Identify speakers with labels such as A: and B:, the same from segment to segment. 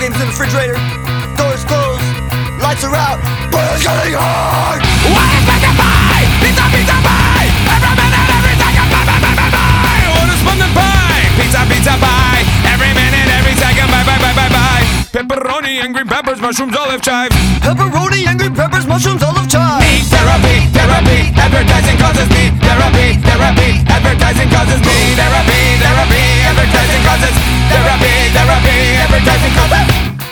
A: games in the refrigerator, doors closed, lights are out, but it's getting hard.
B: What is meant to buy? Pizza, pizza, pie. Every minute, every second, buy, buy, buy, buy, buy. What is fun to buy? Pizza, pizza, pie. Every minute, every second, buy, buy, buy, buy, buy. Pepperoni and green peppers, mushrooms, olive chives.
A: Pepperoni and green peppers, mushrooms, olive chives.
B: Need therapy, therapy. Advertising causes need therapy, therapy. Advertising causes need therapy, therapy. Advertising causes therapy, therapy. Advertising causes.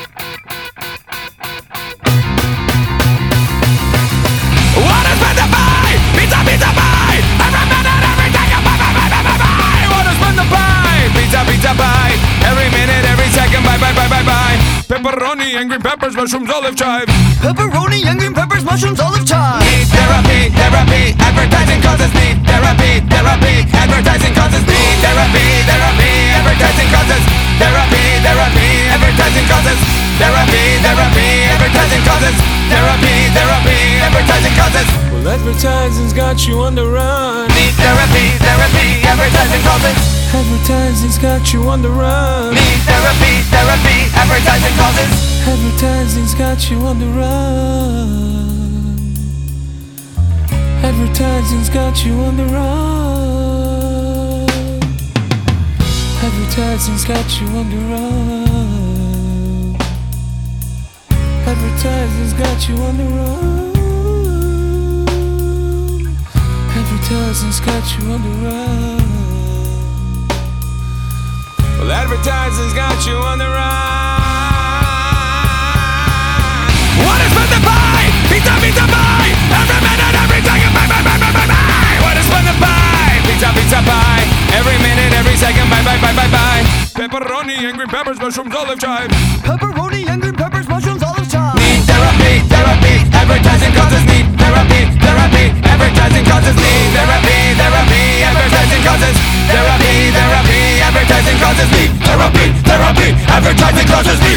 B: What is meant to buy? Pizza, pizza, pie. Every minute, every second, buy, buy, buy, buy, buy, buy. What is meant to buy? Pizza, pizza, pie. Every minute, every second, buy, buy, buy, buy, buy. Pepperoni and green peppers, mushrooms, olive chives.
A: Pepperoni and green peppers, mushrooms, olive chives.
B: Need therapy, therapy. Advertising causes need therapy, therapy. Advertising causes need therapy, therapy. Advertising causes therapy, therapy. Advertising causes therapy, therapy. Advertising causes therapy, therapy. Advertising causes.
C: Well, advertising's got you on the run.
B: Need therapy, therapy. Advertising causes.
C: Advertising's got you on the run.
B: Need therapy, therapy. Advertising causes.
C: Advertising's got you on the run. Advertising's got you on the run. Advertising's got you on the run. Advertising's got you on the run. Advertising's got you on the run. Well, advertising's got you on the run.
B: What is meant to buy? Pizza, pizza, pie. Every minute, every second, buy, buy, buy, buy, buy, buy. What is meant to buy? Pizza, pizza, pie. Every minute, every second, buy, buy, buy, buy, buy.
C: Pepperoni and green peppers, mushrooms, olive chives.
A: Pepperoni and green peppers, mushrooms, olive chives.
B: Need therapy, therapy. Advertising causes need therapy, therapy. Advertising causes need therapy, therapy. Advertising causes therapy, therapy. Advertising causes need therapy, therapy. Advertising causes need